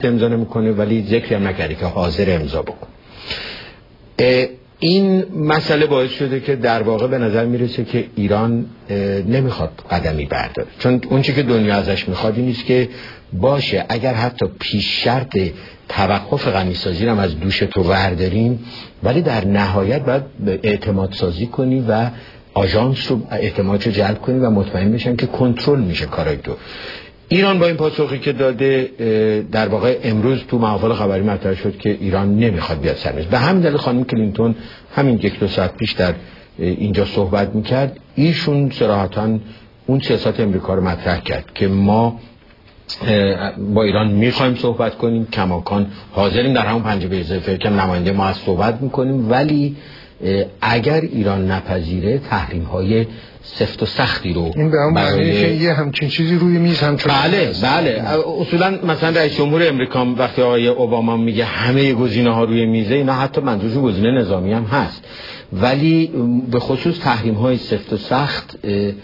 امضا نمیکنه ولی ذکری هم نکرده که حاضر امضا بکن. این مسئله باعث شده که در واقع به نظر میرسه که ایران نمیخواد قدمی برداره، چون اون چیزی که دنیا ازش میخواد این نیست که باشه اگر حتی پیش شرط توقف غنیسازی رو از دوش تو ورداریم، ولی در نهایت باید اعتماد سازی کنی و آژانس رو اعتمادش رو جلب کنی و مطمئن بشن که کنترل میشه کارای تو. ایران با این پاسخی که داده در واقع امروز تو محافل خبری مطرح شد که ایران نمیخواد بیاد سرمز. به همین دلیل خانم کلینتون همین 1-2 ساعت پیش در اینجا صحبت میکرد، ایشون صراحتاً اون سیاست امریکا رو مطرح کرد که ما با ایران میخوایم صحبت کنیم، کماکان حاضریم در همون پنجره اضافه که نماینده ما از صحبت میکنیم، ولی اگر ایران نپذیره تحریم های سفت و سختی رو این به اون معنی که یه همچین چیزی روی میز همچون بله اصولا مثلا رئیس جمهور امریکا وقتی آقای اوباما میگه همه گزینه‌ها روی میزه، اینا حتی منظورش گزینه نظامی هم هست، ولی به خصوص تحریم های سفت و سخت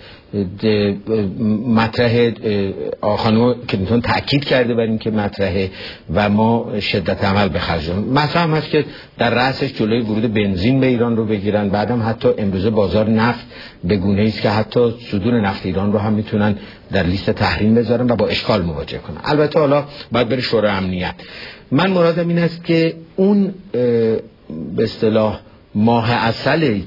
مطرح خانم کلینتون تأکید کرده بر این که مطرحه و ما شدت عمل بخرجیم. مثلا هم هست که در رأسش جلوی ورود بنزین به ایران رو بگیرن، بعدم حتی امروزه بازار نفت به گونه‌ای است که حتی صدور نفت ایران رو هم میتونن در لیست تحریم بذارن و با اشکال مواجه کنن. البته حالا باید بره شورای امنیت. من مرادم این است که اون به اصطلاح ماه عسل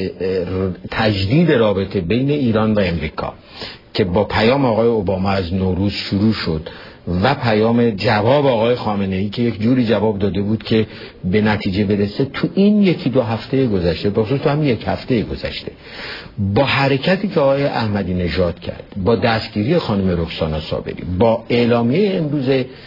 تجدید رابطه بین ایران و امریکا که با پیام آقای اوباما از نوروز شروع شد و پیام جواب آقای خامنه‌ای که یک جوری جواب داده بود که به نتیجه برسه، تو این 1-2 هفته گذشته، بخصوص تو هم 1 هفته گذشته، با حرکتی که آقای احمدی نژاد کرد، با دستگیری خانم رکسانا صابری، با اعلامیه امروز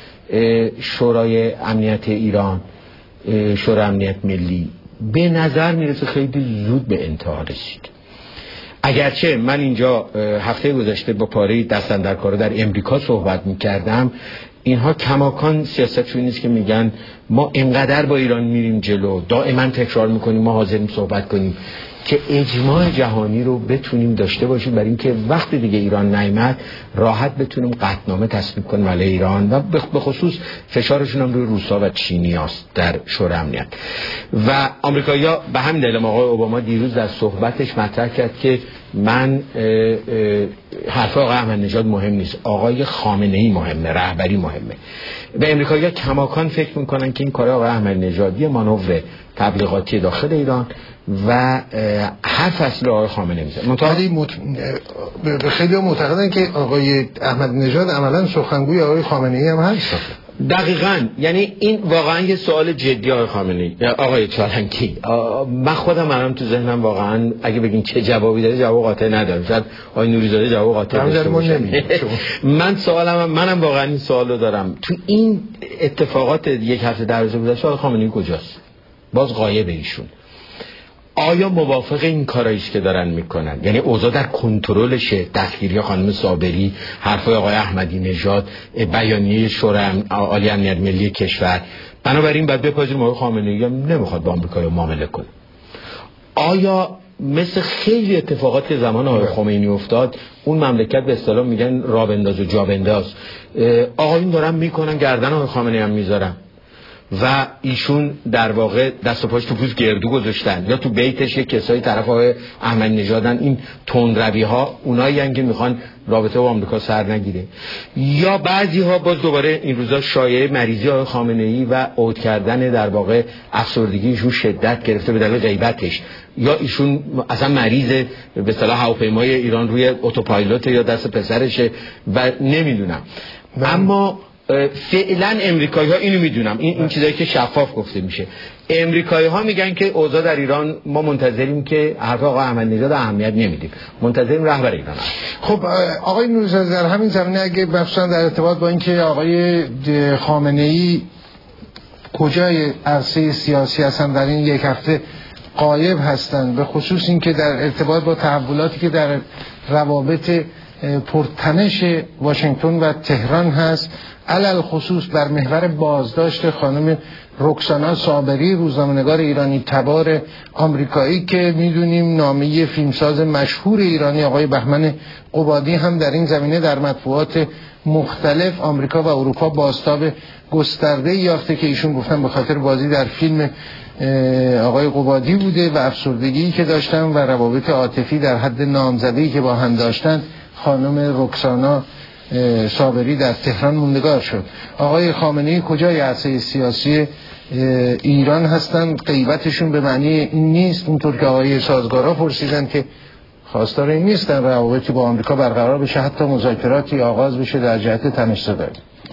شورای امنیت ایران، شورای امنیت ملی، به نظر میرسه خیلی زود به انتها رسید. اگرچه من اینجا هفته گذشته با پاره دست‌اندرکارا در امریکا صحبت میکردم، اینها کماکان سیاستشون نیست که میگن ما اینقدر با ایران میریم جلو، دائما تکرار میکنیم ما حاضریم صحبت کنیم که اجماع جهانی رو بتونیم داشته باشیم برای اینکه وقتی دیگه ایران نیامد راحت بتونیم قطعنامه تصویب کنیم علیه ایران و به خصوص فشارشون هم روی روسا و چینیاست در شورای امنیت. و آمریکایی‌ها به همین دلیل آقای اوباما دیروز در صحبتش مطرح کرد که من حرف آقای احمدی‌نژاد مهم نیست، آقای خامنه‌ای مهمه، رهبری مهمه. و امریکایی‌ها کماکان فکر میکنن که این کار آقای احمدی‌نژاد یه مانور تبلیغاتی داخل ایران و هر فصل آقای خامنه‌ای میشه. خیلی معتقدن که آقای احمدی‌نژاد عملاً سخنگوی آقای خامنه‌ای هم هست. دقیقاً، یعنی این واقعاً یه سوال جدی آقای خامنه‌ای، آقای چالنکی. من خودم الان تو ذهنم واقعاً اگه بگین چه جوابی داره جواب قاطع نداره. شاید آقای نوریزاده جواب قاطع نمیده. من سوالم، منم واقعاً این سوالو دارم، تو این اتفاقات 1 هفته در روز گذشته آقای خامنه‌ای کجاست؟ باز غایب ایشون. آیا موافق این کارایی است که دارن میکنن؟ یعنی اوضاع در کنترلشه، دستگیری خانم صابری، حرفای آقای احمدی نژاد، بیانیه شورای عالی امنیت ملی کشور، بنابراین بعد بپذیریم آقای خامنه‌ای هم نمیخواد با آمریکا معامله کنه. آیا مثل خیلی اتفاقات که زمان آقای خمینی افتاد، اون مملکت به اصطلاح میگن راه بنداز و جا بنداز، آقایون دارن میکنن گردن آقای خامنه‌ای هم میذارن و ایشون در واقع دست و پاش تو پوست گردو گذاشتن، یا تو بیتش یک کسایی طرف آقای احمدی نژادن، این تندروی ها اونایی هستن که میخوان رابطه با آمریکا سر نگیره، یا بعضی ها باز دوباره این روزا شایعه مریضی آقای خامنه‌ای و عود کردن در واقع افسردگی ایشون شدت گرفته به دلیل غیبتش، یا ایشون اصلا مریض به اصطلاح هواپیمای ایران روی اتوپایلوت یا دست پسرشه و نمیدونم. اما فعلا امریکایی‌ها اینو میدونم، این چیزایی که شفاف گفته میشه، امریکایی‌ها میگن که اوضاع در ایران ما منتظریم که حرف آقای احمدی‌نژاد اهمیت نمیدیم، منتظریم رهبر ایران. خب آقای نوریزاده در همین زمینه اگه مثلا در ارتباط با اینکه آقای خامنه‌ای کجای عرصه سیاسی هستن در این 1 هفته غایب هستند، به خصوص اینکه در ارتباط با تحولاتی که در روابط پرتنش واشنگتن و تهران هست، علل خصوص بر محور بازداشت خانم رکسانا صابری، روزنامه‌نگار ایرانی تبار آمریکایی که میدونیم نامی فیلمساز مشهور ایرانی آقای بهمن قبادی هم در این زمینه در مطبوعات مختلف آمریکا و اروپا بازتاب گسترده یافته که ایشون گفتن به خاطر بازی در فیلم آقای قبادی بوده و افسردگی که داشتن و روابط عاطفی در حد نامزده‌ای که با هم داشتن. خانم رکسانا صابری در تهران موندگار شد. آقای خامنه‌ای کجای عرصه سیاسی ایران هستند؟ غیبتشون به معنی این نیست اونطور که آقای سازگارا پرسیدن که خواستار این نیستن روابطی با آمریکا برقرار بشه، حتی مذاکراتی آغاز بشه در جهت تنش‌زدایی.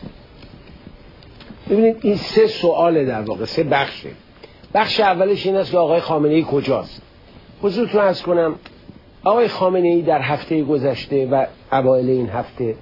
ببینید این 3 سواله، در واقع 3 بخشه. بخش اولش این است که آقای خامنه‌ای کجاست. حضورتون عرض کنم آقای خامنه‌ای در هفته گذشته و اوایل این هفته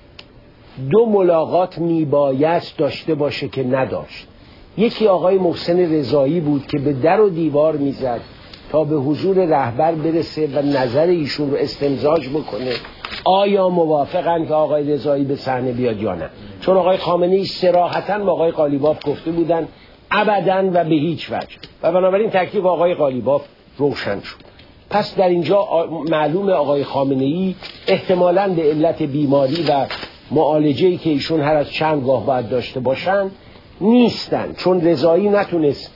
2 ملاقات میبایست داشته باشه که نداشت. یکی آقای محسن رضایی بود که به در و دیوار میزد تا به حضور رهبر برسه و نظر ایشون رو استمزاج بکنه آیا موافقن که آقای رضایی به صحنه بیاد یا نه. چون آقای خامنه‌ای صراحتاً با آقای قالیباف گفته بودن ابداً و به هیچ وجه، و بنابراین تکلیف آقای قالیباف روشن شد. پس در اینجا معلوم آقای خامنه‌ای احتمالاً به علت بیماری و معالجه‌ای که ایشون هر از چند گاه باید داشته باشن نیستن، چون رضایی نتونست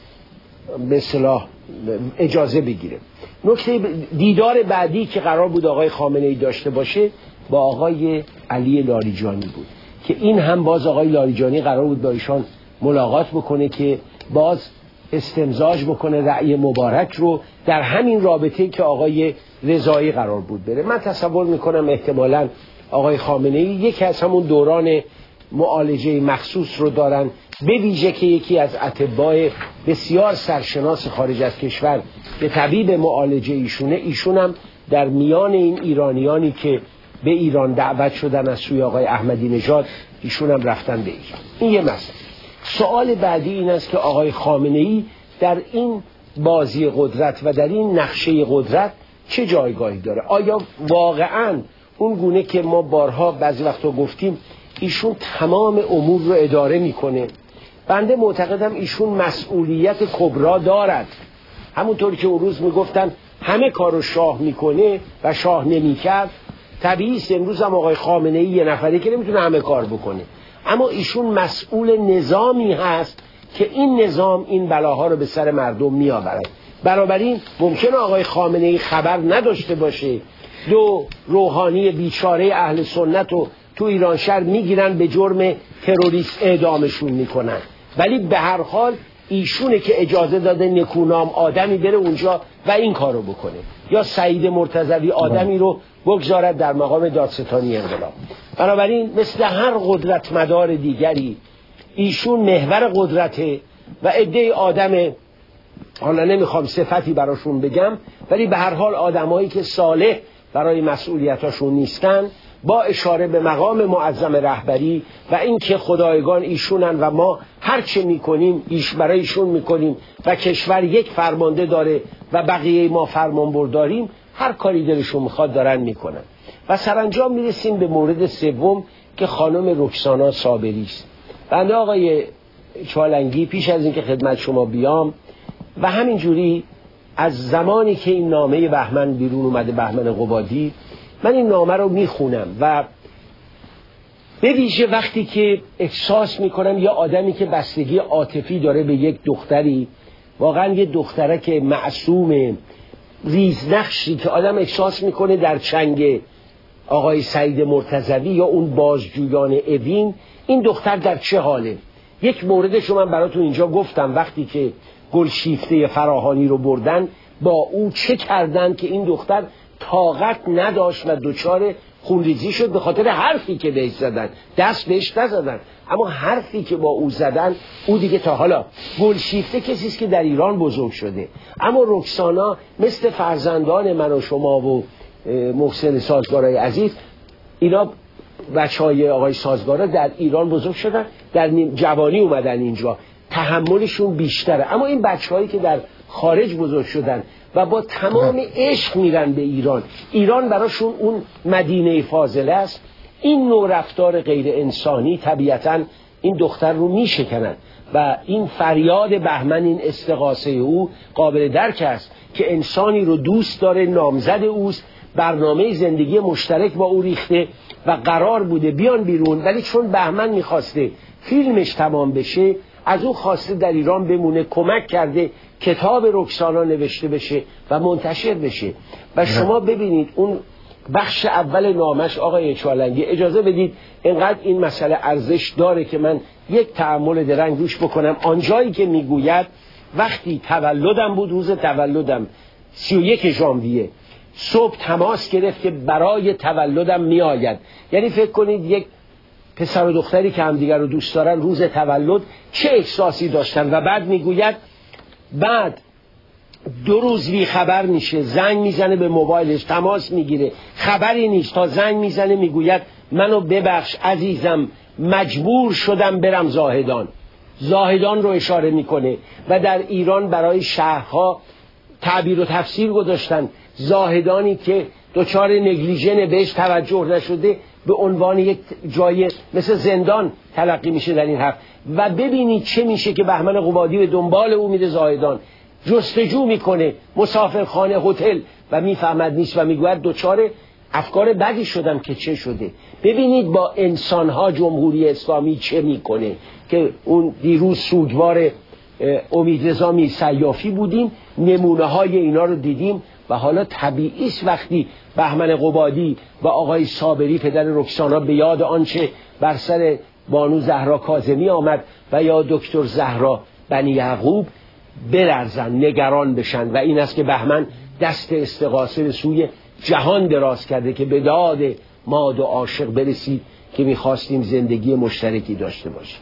به اصطلاح اجازه بگیره. نکته دیدار بعدی که قرار بود آقای خامنه‌ای داشته باشه با آقای علی لاریجانی بود که این هم باز آقای لاریجانی قرار بود با ایشان ملاقات بکنه که باز استمزاج بکنه رأی مبارک رو در همین رابطه که آقای رضایی قرار بود بره. من تصور میکنم احتمالاً آقای خامنه‌ای یکی از همون دوران معالجه مخصوص رو دارن، به ویژه که یکی از اطباء بسیار سرشناس خارج از کشور که طبیب معالجه ایشونه، ایشونم در میان این ایرانیانی که به ایران دعوت شدن از سوی آقای احمدی نژاد ایشونم رفتن به ایران. این یه مسئله. سوال بعدی این است که آقای خامنه‌ای در این بازی قدرت و در این نقشه قدرت چه جایگاهی داره؟ آیا واقعاً اون گونه که ما بارها بعضی وقتا گفتیم ایشون تمام امور رو اداره میکنه؟ بنده معتقدم ایشون مسئولیت کبرا دارد. همونطوری که اون روز میگفتن همه کارو شاه میکنه و شاه نمیکرد، طبیعی است امروز هم آقای خامنه‌ای یه نفری که نمیتونه همه کار بکنه، اما ایشون مسئول نظامی هست که این نظام این بلاها رو به سر مردم میآورد. بنابراین ممکنه آقای خامنه‌ای خبر نداشته باشه 2 روحانی بیچاره اهل سنت رو تو ایران شهر میگیرن به جرم تروریست اعدامشون میکنن، ولی به هر حال ایشونه که اجازه داده نکونام آدمی بره اونجا و این کارو بکنه، یا سعید مرتضوی آدمی رو بگذارد در مقام دادستانی انقلاب. بنابراین مثل هر قدرت مدار دیگری ایشون محور قدرته و عده آدم، حالا نمیخوام صفتی براشون بگم، ولی به هر حال آدمایی که صالح برای مسئولیتاشون نیستن، با اشاره به مقام معظم رهبری و اینکه خدایگان ایشونن و ما هر چه میکنیم برای ایشون میکنیم و کشور یک فرمانده داره و بقیه ما فرمان برداریم، هر کاری دلشون میخواد دارن میکنن. و سرانجام میرسیم به مورد سوم که خانم رکسانا صابری است. بنده آقای چالنگی پیش از اینکه خدمت شما بیام و همینجوری از زمانی که این نامه بهمن بیرون اومده، بهمن قبادی، من این نامه رو میخونم و به ویژه وقتی که احساس میکنم یا آدمی که بستگی عاطفی داره به یک دختری، واقعا یه دخترک معصوم ریزنقشی که آدم احساس میکنه در چنگ آقای سعید مرتضوی یا اون بازجویان اوین، این دختر در چه حاله. یک موردش رو من براتون اینجا گفتم، وقتی که گلشیفته فراهانی رو بردن با او چه کردن که این دختر طاقت نداشت و دچار خونریزی شد به خاطر حرفی که بهش زدن. دست بهش نزدن، اما حرفی که با او زدن، او دیگه تا حالا گلشیفته کسی است که در ایران بزرگ شده، اما رکسانا مثل فرزندان من و شما و محسن سازگارای عزیز، اینا بچهای آقای سازگارا در ایران بزرگ شدن، در جوانی اومدن اینجا، تحملشون بیشتره. اما این بچه‌هایی که در خارج بزرگ شدن و با تمام عشق میرن به ایران، ایران براشون اون مدینه فاضله است، این نوع رفتار غیر انسانی طبیعتاً این دختر رو میشکنن و این فریاد بهمن، این استغاثه او قابل درک است که انسانی رو دوست داره، نامزد اوست، برنامه زندگی مشترک با او ریخته و قرار بوده بیان بیرون، ولی چون بهمن میخواسته فیلمش تمام بشه از او خواسته در ایران بمونه، کمک کرده کتاب رکسانا نوشته بشه و منتشر بشه. و شما ببینید اون بخش اول نامش آقای چالنگی، اجازه بدید اینقدر این مسئله ارزش داره که من یک تأمل درنگ روش بکنم. آنجایی که میگوید وقتی تولدم بود، روز تولدم 31 ژانویه صبح تماس گرفت که برای تولدم میآید. یعنی فکر کنید یک پسر و دختری که همدیگر رو دوست دارن روز تولد چه احساسی داشتن. و بعد میگوید بعد 2 روز بی خبر میشه، زنگ میزنه به موبایلش، تماس میگیره، خبری نیست، تا زنگ میزنه میگوید منو ببخش عزیزم، مجبور شدم برم زاهدان. زاهدان رو اشاره میکنه و در ایران برای شهرها تعبیر و تفسیر گذاشتن. زاهدانی که دچار نگلیژه بهش توجه نشده به عنوان یک جای مثل زندان تلقی میشه در این حرف. و ببینید چه میشه که بهمن قبادی به دنبال او میره زاهدان، جستجو میکنه مسافرخانه، هتل، و میفهمد نیست و میگوید دچار افکار بدی شدم که چه شده. ببینید با انسانها جمهوری اسلامی چه میکنه که اون دیروز سوگوار امیدرضا میرسیافی بودیم، نمونه های اینا رو دیدیم. و حالا طبیعی است وقتی بهمن قبادی و آقای صابری پدر رکسانا به یاد آنچه بر سر بانو زهرا کاظمی آمد و یا دکتر زهرا بنی یعقوب برزن، نگران بشن. و این است که بهمن دست استغاثه به سوی جهان دراز کرده که به داد ما دو عاشق برسید که میخواستیم زندگی مشترکی داشته باشیم.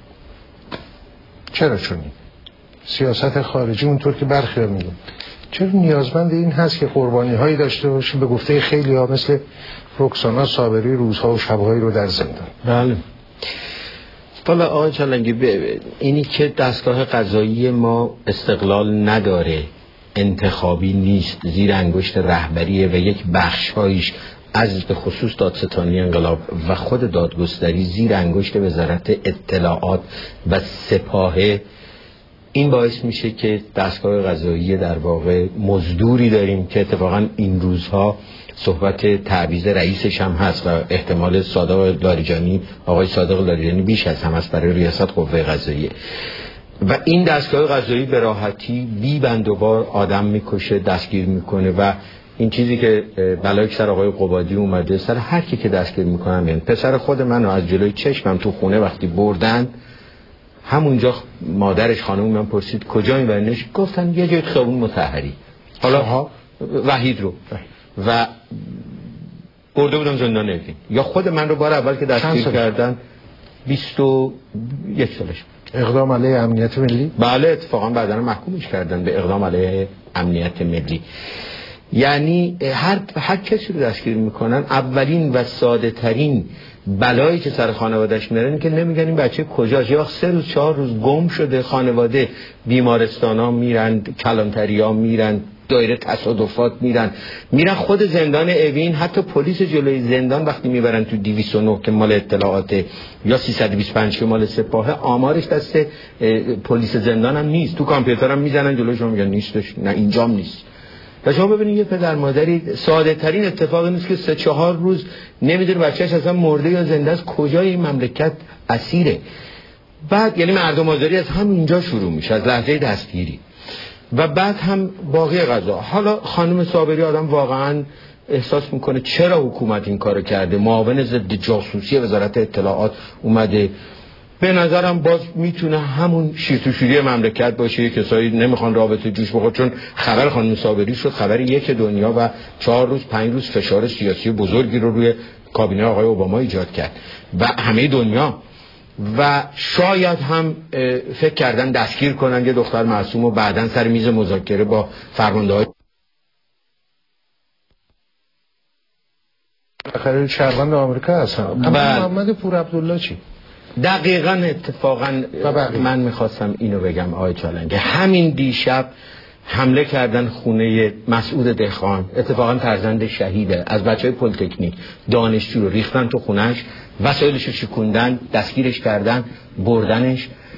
چرا چونی؟ سیاست خارجی اونطور که برخی ها میگن چرا نیازمند این هست که قربانی هایی داشته باشیم؟ به گفته خیلی ها مثل رکسانا صابری روزها و شبهایی رو در زندان. بله. والا آقای چالنگی، اینی که دستگاه قضایی ما استقلال نداره، انتخابی نیست، زیر انگشت رهبریه و یک بخش‌هایش از به خصوص دادستانی انقلاب و خود دادگستری زیر انگشت وزارت اطلاعات و سپاهه، این باعث میشه که دستگاه قضایی در واقع مزدوری داریم که اتفاقا این روزها صحبت تعویض رئیسش هم هست و احتمال آقای صادق لاریجانی بیش از هم است برای ریاست قوه قضاییه. و این دستگاه قضایی به راحتی بی بند و بار آدم میکشه، دستگیر میکنه و این چیزی که بلای سر آقای قبادی اومده سر هر کی که دستگیر میکنن. یعنی پسر خود منو از جلوی چشمم تو خونه وقتی بردن، همونجا مادرش خانم من پرسید کجا میبرنش، گفتن یه جای خیابون مطهری، حالا وحید رو، و برده بودم زندان اوین. یا خود من رو بار اول که دستگیر کردن 21 سالش. اقدام علیه امنیت ملی؟ بله، اتفاقا بعداً محکومش کردن به اقدام علیه امنیت ملی. یعنی هر کسی رو دستگیر میکنن، اولین و ساده ترین بلایی که سر خانوادهش میارن که نمیگن این بچه کجاست. یا 3 روز 4 روز گم شده، خانواده بیمارستان ها میرن، کلانتری ها میرن، دایره تصادفات میرن خود زندان اوین. حتی پلیس جلوی زندان وقتی میبرن تو 209 که مال اطلاعات یا 325 که مال سپاهه، آمارش دست پلیس زندان هم نیست، تو کامپیوتر هم میزنن جلوشون میگن نیستش، نه اینجام نیست. و شما ببینید یه پدر مادری ساده ترین اتفاقی نیست که 3-4 روز نمیدونه بچه‌ش اصلا مرده یا زنده است، کجای این مملکت اسیره. بعد یعنی مردم آزاری از همینجا شروع میشه، از لحظه دستگیری و بعد هم باقی قضا. حالا خانم صابری آدم واقعا احساس میکنه چرا حکومت این کارو کرده، معاون ضد جاسوسی وزارت اطلاعات اومده. به نظرم باز میتونه همون شیر تو شیری مملکت باشه، کسایی نمیخوان رابطه جوش بخوره، چون خبر خانم صابری شد خبر یک دنیا و 4 روز 5 روز فشار سیاسی بزرگی رو روی کابینه آقای اوباما ایجاد کرد و همه دنیا. و شاید هم فکر کردن دستگیر کنن یه دختر معصوم و بعدن سر میز مذاکره با فرمانده‌های آخر شهروند آمریکا هستن. اما محمد پور عبدالله چی؟ دقیقاً اتفاقاً من میخواستم اینو بگم آقای چالنگی. همین دیشب حمله کردن خونه مسعود دهخان، اتفاقاً فرزند شهیده، از بچهای پلی‌تکنیک دانشجو رو ریختن تو خونهش، وسایلش رو شکوندن، دستگیرش کردن، بردنش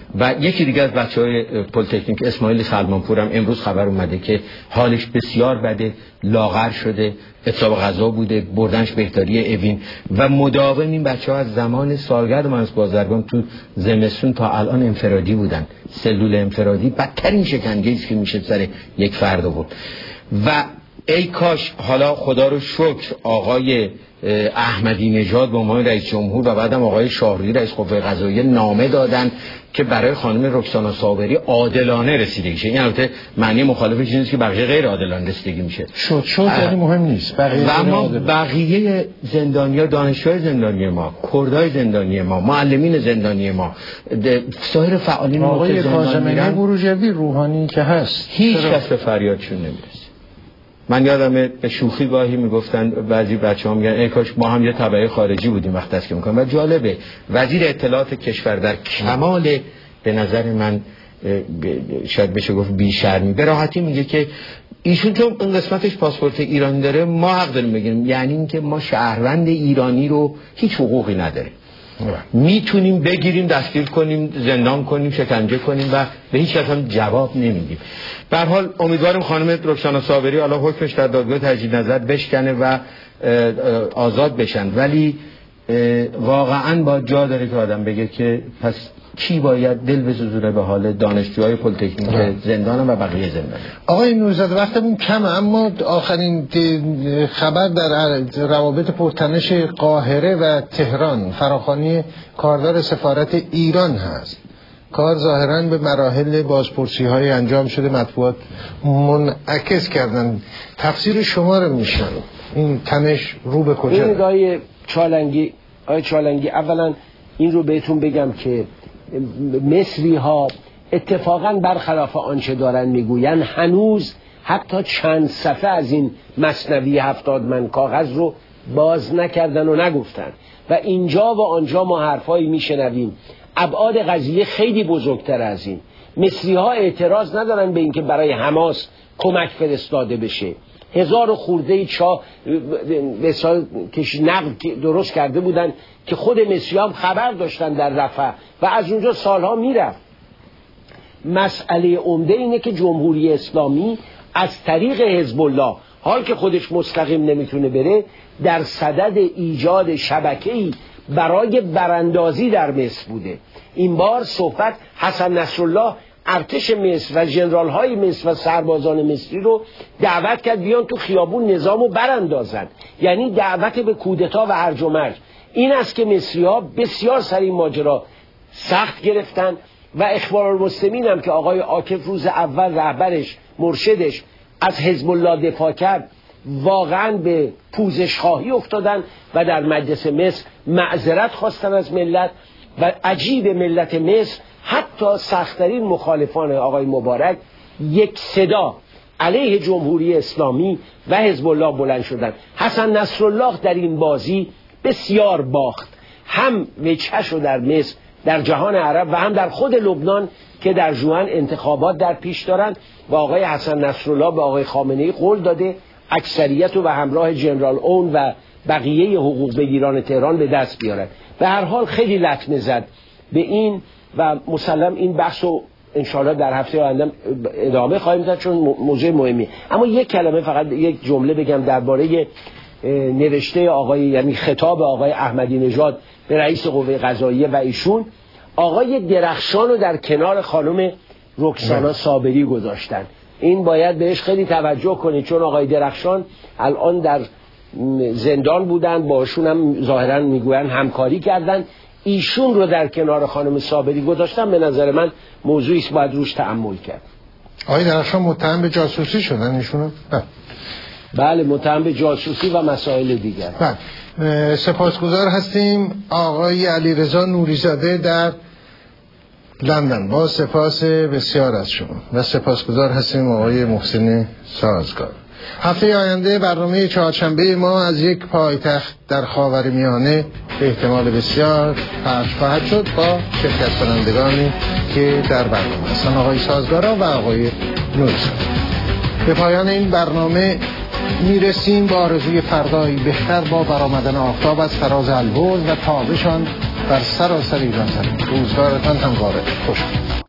و یکی دیگه از بچهای پلی‌تکنیک اسماعیل سلمانپور هم امروز خبر اومده که حالش بسیار بده، لاغر شده، اعتصاب غذا بوده، بردنش بهداری اوین و مداوم این بچه‌ها از زمان سالگرد مهندس بازرگان تو زمستون تا الان انفرادی بودن. سلول انفرادی بدترین شکنجه‌ای است که میشه سر یک فرد بود. و ای کاش حالا خدا رو شکر آقای احمدی نژاد به عنوان رئیس جمهور و بعدم آقای شاهرویی رئیس قوه قضاییه نامه دادن که برای خانم رکسانا صابری عادلانه رسیدگی شه. این البته معنی مخالفش این است که بقیه غیر عادلانه رسیدگی میشه. شد یعنی مهم نیست. و ما بقیه زندانیا، دانشجوی زندانی ما، کردای زندانی ما، معلمین زندانی ما، سایر فعالین آقای کاظمی بروجردی، روحانی که هست، هیچ کس به فریادشون نمیرسه. من یادمه به شوخی گاهی میگفتن بعضی بچه‌ها میگن ای کاش ما هم یه تبعه خارجی بودیم وقتی است که میکنم. و جالبه وزیر اطلاعات کشور در کمال به نظر من شاید بشه گفت بی‌شرمی به راحتی میگه که ایشون چون این قسمتش پاسپورت ایرانی داره ما حق داریم بگیریم، یعنی اینکه ما شهروند ایرانی رو هیچ حقوقی نداره، میتونیم بگیریم، دستگیر کنیم، زندان کنیم، شکنجه کنیم و به هیچ کس هم جواب نمیدیم. به هر حال امیدواریم خانم رکسانا صابری حالا حکمش در دادگاه تجدید نظر بشکنه و آزاد بشن، ولی واقعا با جا داره که آدم بگه که پس کی باید دل بسوزونه به حال دانشجوهای پلی‌تکنیک زندان و بقیه زندان. آقای نوری‌زاده وقتمون کمه، اما آخرین خبر در روابط پرتنش قاهره و تهران، فراخوانی کاردار سفارت ایران هست. کار ظاهراً به مراحل بازپرسی‌های انجام شده، مطبوعات منعکس کردن. تفسیر شما رو میشنم. این تنش رو به کجا؟ این آقای چالنگی اولا این رو بهتون بگم که مصری ها اتفاقاً برخلاف آنچه دارن میگوین هنوز حتی چند صفحه از این مثنوی 70 من کاغذ رو باز نکردن و نگفتن و اینجا و آنجا ما حرفایی میشنویم. ابعاد قضیه خیلی بزرگتر از این. مصری ها اعتراض ندارن به اینکه برای حماس کمک فرستاده بشه. 1000 خورده چا نقد درست کرده بودن که خود مصری هم خبر داشتن در رفح و از اونجا سالها میرفت. مسئله عمده اینه که جمهوری اسلامی از طریق حزب الله، حال که خودش مستقیم نمیتونه بره، در صدد ایجاد شبکه‌ای برای براندازی در مصر بوده. این بار صحبت حسن نصرالله ارتش مصر و ژنرال های مصر و سربازان مصری رو دعوت کرد بیان تو خیابون نظامو براندازن، یعنی دعوت به کودتا و هرج و مرج. این است که مصری ها بسیار سر این ماجرا سخت گرفتن و اخوان‌المسلمین هم که آقای عاکف روز اول رهبرش مرشدش از حزب الله دفاع کرد واقعا به پوزش خواهی افتادن و در مجلس مصر معذرت خواستن از ملت. و عجیب ملت مصر حتی سخت‌ترین مخالفان آقای مبارک یک صدا علیه جمهوری اسلامی و حزب الله بلند شدن. حسن نصرالله در این بازی بسیار باخت، هم وجهشو در مصر، در جهان عرب و هم در خود لبنان که در ژوئن انتخابات در پیش دارن و آقای حسن نصرالله به آقای خامنه‌ای قول داده اکثریت رو به همراه جنرال اون و بقیه حقوق بگیران تهران به دست بیارن. به هر حال خیلی لطمه زد به این و مسلم این بحث رو انشاءالله در هفته آینده ادامه خواهیم داد چون موضوع مهمی. اما یک کلمه فقط، یک جمله بگم درباره نوشته آقای، یعنی خطاب آقای احمدی نژاد به رئیس قوه قضاییه و ایشون آقای درخشان رو در کنار خانم رکسانا صابری گذاشتن. این باید بهش خیلی توجه کنید چون آقای درخشان الان در زندان بودن، باشون هم ظاهرا میگوین همکاری کردن، ایشون رو در کنار خانم صابری گذاشتن. به نظر من موضوعی است باید روش تأمل کرد. آقای درخشان متهم به جاسوسی شدن ایشون؟ بله متهم به جاسوسی و مسائل دیگر. بله سپاسگزار هستیم آقای علیرضا نوری‌زاده در لندن، با سپاس بسیار از شما و سپاسگزار هستیم آقای محسن سازگار. هفته آینده برنامه چهارشنبه ما از یک پایتخت در خاورمیانه به احتمال بسیار پخش خواهد شد با شرکت کنندگانی که در برنامه هستند، آقای سازگارا و آقای نوری‌زاده. به پایان این برنامه میرسیم با آرزوی فردایی بهتر با برآمدن آفتاب از فراز البرز و تابشان بر سراسر ایران زمین. روزگارتان همواره خوش.